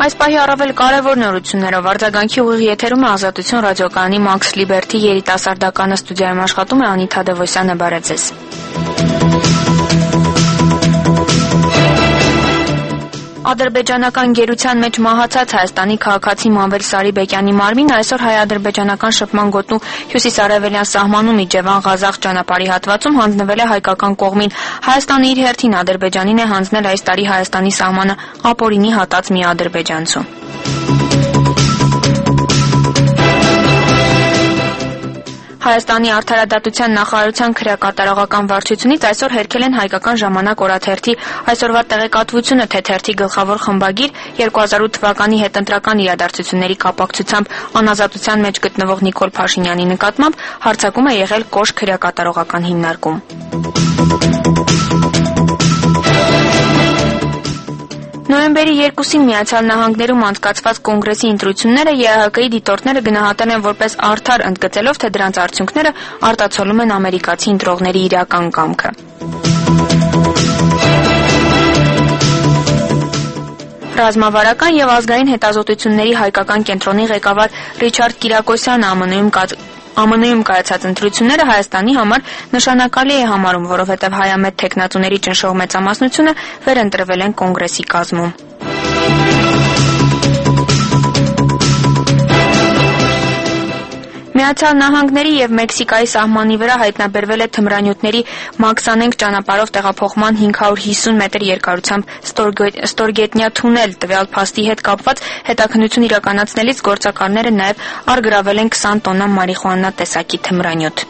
Այս պահի առավել կարևոր նորություններով արձագանքի ուղիղ եթերում է Ազատություն ռադիոկայանի Max Liberty երիտասարդականը ստուդիայում աշխատում է Անիթա Դևոսյանը, բարև ձեզ։ Ադրբեջանական գերության մեջ մահացած Հայաստանի քաղաքացի Մանվել Սարիբեկյանի մարմինը այսօր հայ-ադրբեջանական շփման գոտու հյուսիսարևելյան սահմանում Իջևան-Ղազախ ճանապարհի հատվածում հանձնվել է հայկական կողմին։ Հայաստանը իր հերթին Ադրբեջանին է հանձնել այս տարի Հայաստանի սահմանը ապօրինի հատած մի ադրբեջանցու։ Հայաստանի արդարադատության նախարարության քրեակատարողական վարչությունից այսօր հերքել են Հայկական ժամանակ օրաթերթի այսօրվա տեղեկատվությունը, թե թերթի գլխավոր խմբագիր 2008 թվականի հետընտրական իրադարձությունների կապակցությամբ անազատության մեջ գտնվող Նիկոլ Փաշինյանի նկատմամբ հարձակում է եղել կոշտ քրեակատարողական հիմնարկում։ Նոյեմբերի 2-ին Միացյալ Նահանգներում անցկացված կոնգրեսի ընտրությունները ԵԱՀԿ-ի դիտորդները գնահատել են որպես արդար, ընդգծելով, թե դրանց արդյունքները արտացոլում են ամերիկացի ընտրողների իրական կամքը։ Ռազմավարական եւ ազգային հետազոտությունների հայկական կենտրոնի ղեկավար Ռիչարդ Կիրակոսյանը ԱՄՆ-ում կայացած ընտրությունները Հայաստանի համար նշանակալի է համարում, որովհետև հայամետ թեկնածուների ճնշող մեծամասնությունը վերընտրվել են կոնգրեսի կազմում։ Միացյալ Նահանգների եւ Մեքսիկայի սահմանի վրա հայտնաբերվել է թմրանյութերի Մաքսանենք ճանապարհով տեղափոխման 550 մետր երկարությամբ ստորգետնյա թունել։ Տվյալ փաստի հետ կապված հետաքննություն իրականացնելիս գործակալները նաեւ առգրավել են 20 տոննա մարիխուանա տեսակի թմրանյութ։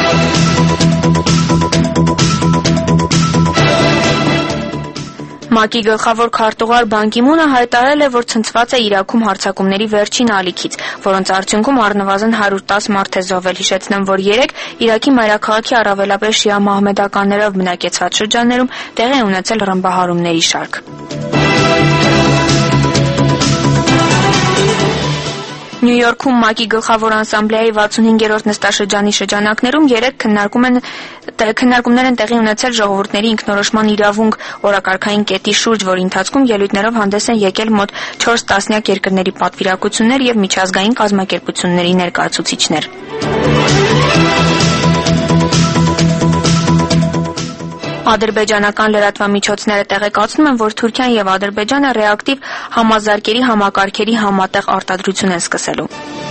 ՄԱԿ-ի գլխավոր քարտուղար Բան Կի Մունը հայտարարել է, որ ցնցված է Իրաքում հարձակումների վերջին ալիքից, որոնց արդյունքում առնվազն 110 մարդ է զոհվել։ Հիշեցնեմ, որ երեկ Իրաքի մայրաքաղաքի առավելապես շիա մահմեդականներով բնակեցված շրջաններում տեղի է ունեցել ռմբահարումների շարք։ Նյու Յորքում ՄԱԿ-ի գլխավոր ասամբլեայի 65-րդ նստաշրջանի շրջանակներում երեկ քննարկումներ են տեղի ունեցել ժողովուրդների ինքնորոշման իրավունք օրակարգային կետի շուրջ, որի ընթացքում ելույթներով հանդես են եկել մոտ 4 տասնյակ երկրների պատվիրակություններ եւ միջազգային կազմակերպությունների ներկայացուցիչներ։ Ադրբեջանական լրատվամիջոցները տեղեկացնում են, որ Թուրքիան եւ Ադրբեջանը ռեակտիվ համազարկերի համակարգերի համատեղ արտադրություն են սկսելու։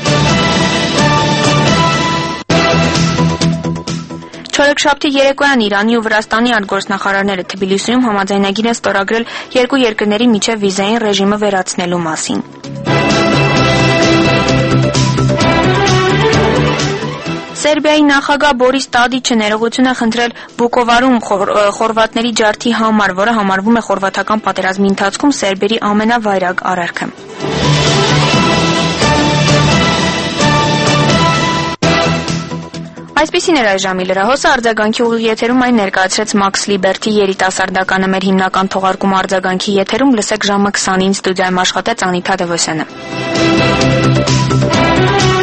Չորեքշաբթի երեկոյան Իրանի ու Վրաստանի արտգործնախարարները Թբիլիսիում համաձայնագիր են ստորագրել երկու երկրների միջև վիզային ռեժիմը վերացնելու մասին։ Սերբիայի նախագահ Բորիս Տադիչը ներողություն է խնդրել Բուկովարում խորվատների ջարդի համար, որը համարվում է խորվաթական պատերազմի ընթացքում սերբերի ամենավայրագ արարքը։ Այսպիսին էր այս ժամի լրահոսը, արձագանքի ուղիղ եթերում այն ներկայացրեց Max Liberty երիտասարդականը մեր հիմնական թողարկումը արձագանքի եթերում լսեք ժամը 20-ին ստուդիայում աշխատեց Անիթա Դևոսյանը։